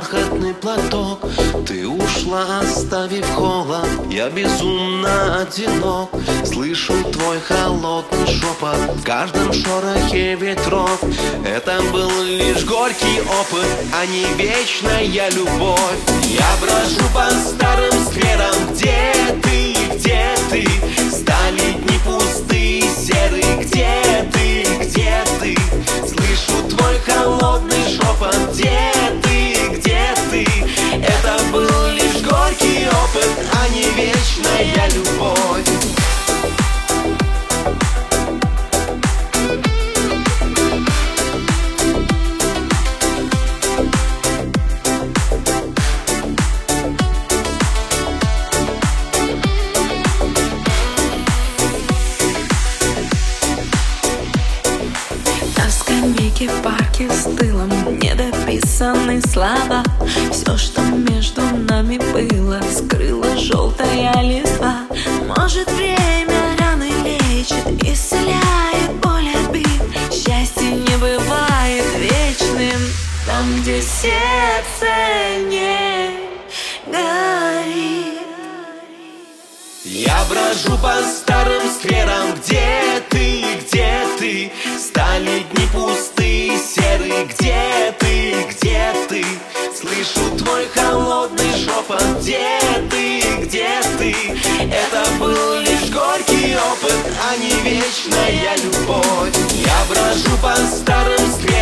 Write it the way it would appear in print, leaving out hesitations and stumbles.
бархатный платок. Ты ушла, оставив холод, я безумно одинок. Слышу твой холодный шепот в каждом шорохе ветров. Это был лишь горький опыт, а не вечная любовь. Я брожу по старым скверам, где ты, где ты? Стали дни пустые, серые, где ты, где ты? Слышу твой холодный шепот, где ты, где ты? Это был лишь горький опыт, а не вечная любовь. В парке с тылом недописанные слова. Все, что между нами было, скрыла желтая листва. Может, время раны лечит, исцеляет боль обид. Счастье не бывает вечным там, где сердце не горит. Я брожу по старым скверам, где ты, где ты? Стали дни пустые, серые, где ты, где ты? Слышу твой холодный шепот, где ты, где ты? Это был лишь горький опыт, а не вечная любовь. Я брожу по старым скверам,